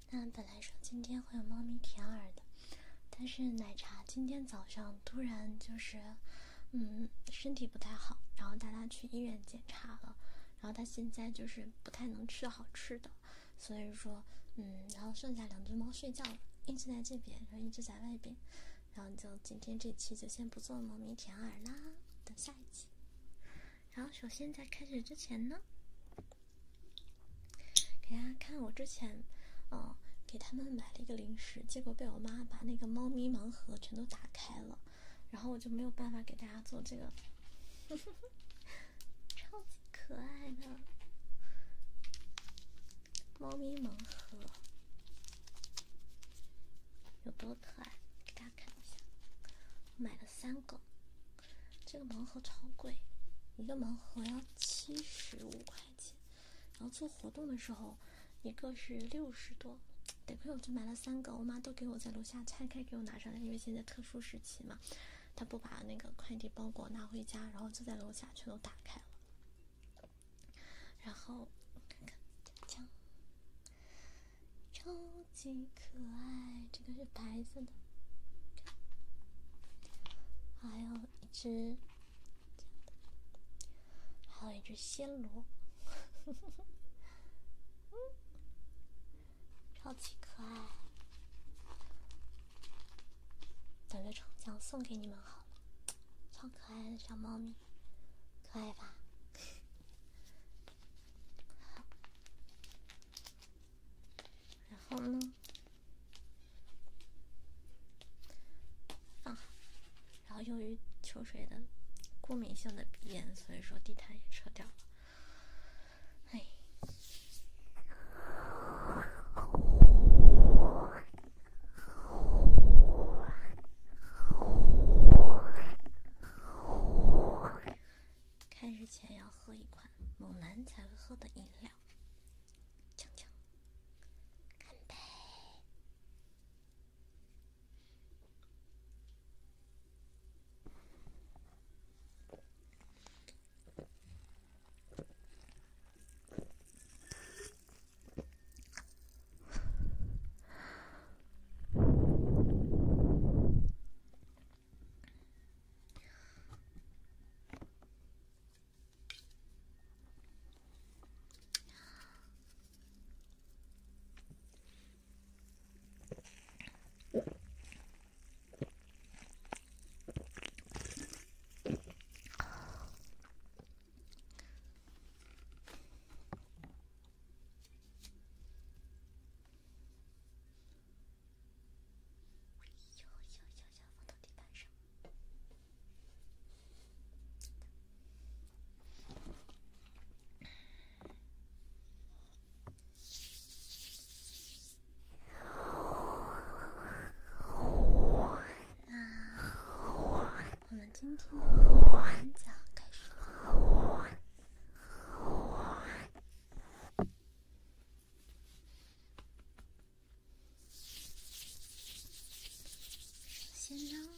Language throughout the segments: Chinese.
那本来说今天会有猫咪舔耳的，但是奶茶今天早上突然就是身体不太好，然后带他去医院检查了，然后他现在就是不太能吃好吃的，所以说然后剩下2只猫睡觉了，一只在这边，然后一只在外边，然后就今天这期就先不做猫咪舔耳啦，等下一期。然后首先在开始之前呢，给大家看我之前给他们买了一个零食，结果被我妈把那个猫咪盲盒全都打开了，然后我就没有办法给大家做这个超级可爱的猫咪盲盒，有多可爱给大家看一下。我买了3个，这个盲盒超贵，一个盲盒要75块钱，然后做活动的时候一个是60多，得亏我就买了3个，我妈都给我在楼下拆开给我拿上来，因为现在特殊时期嘛，她不把那个快递包裹拿回家，然后就在楼下全都打开了。然后看看这样超级可爱，这个是白色的，还有一只这样的，还有一只暹罗超级可爱，等着抽奖送给你们好了，超可爱的小猫咪，可爱吧？好，然后呢放好，然后由于秋水的过敏性的鼻炎，所以说地毯也撤掉了。哎，开始前要喝一款猛男才会喝的饮料，锵锵，干杯！放到地板上。我们今天的演讲开始了。首先呢，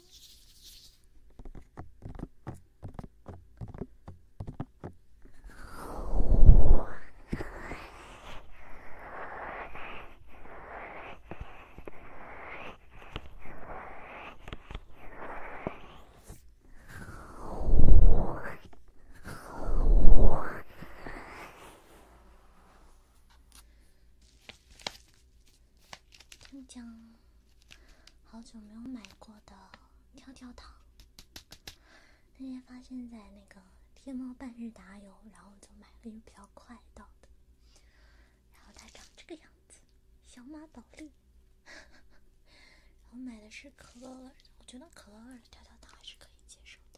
讲好久没有买过的跳跳糖，那天发现在那个天猫半日达有，然后就买了一个比较快到的，然后它长这个样子，小马宝莉然后买的是可乐味的，我觉得可乐味的跳跳糖还是可以接受的。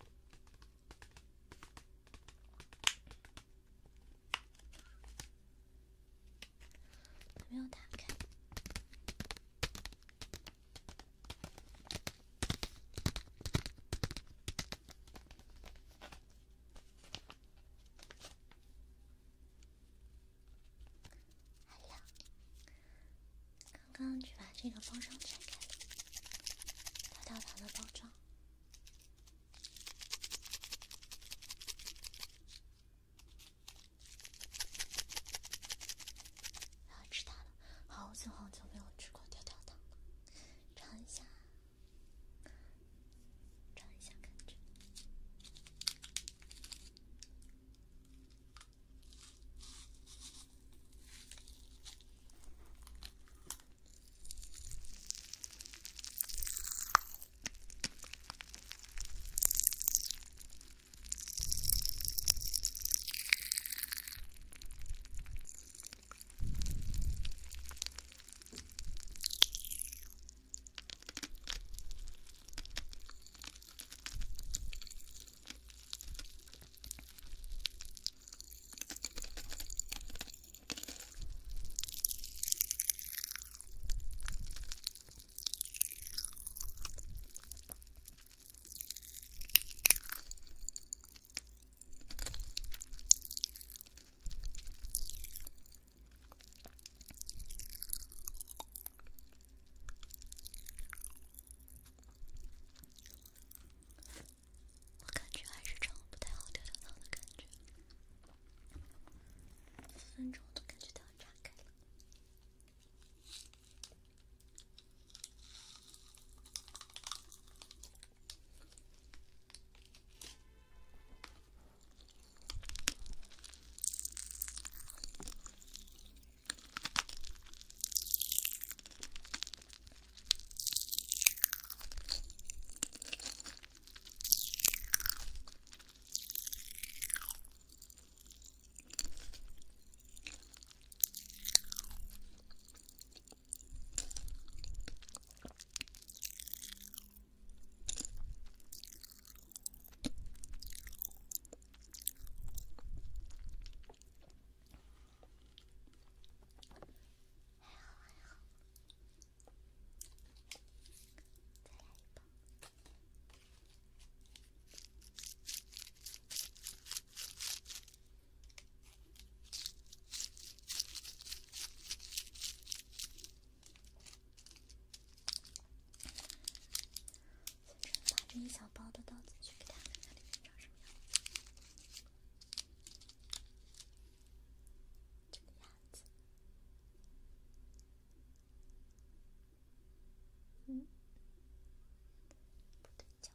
还没有打开。刚刚去把这个包装拆开了，跳跳糖的包装。要吃它了，好久好分钟，我都感觉它要炸开了。这一小包的倒进去，给大家看看里面长什么样子。这个样子，不对劲。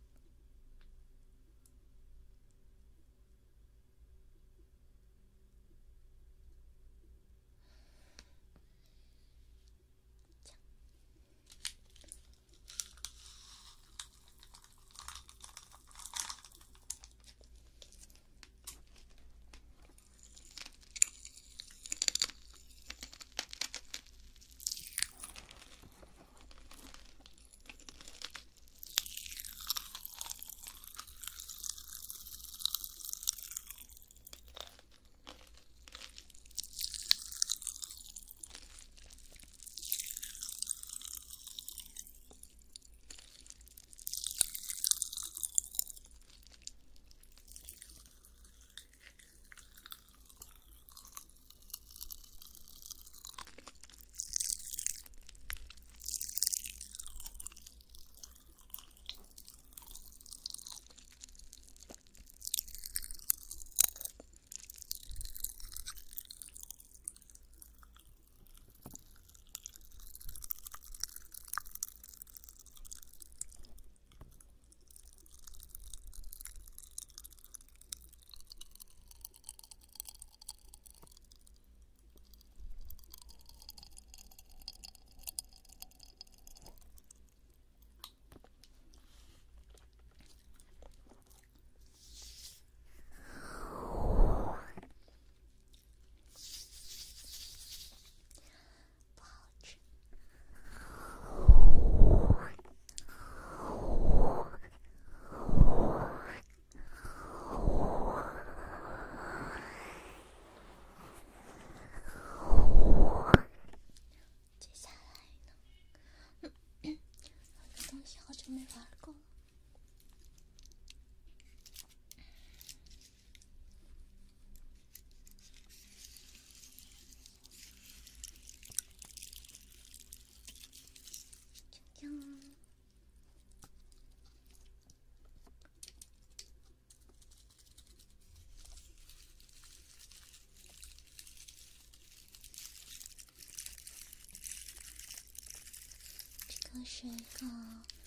好久没玩过了。这样这个是一个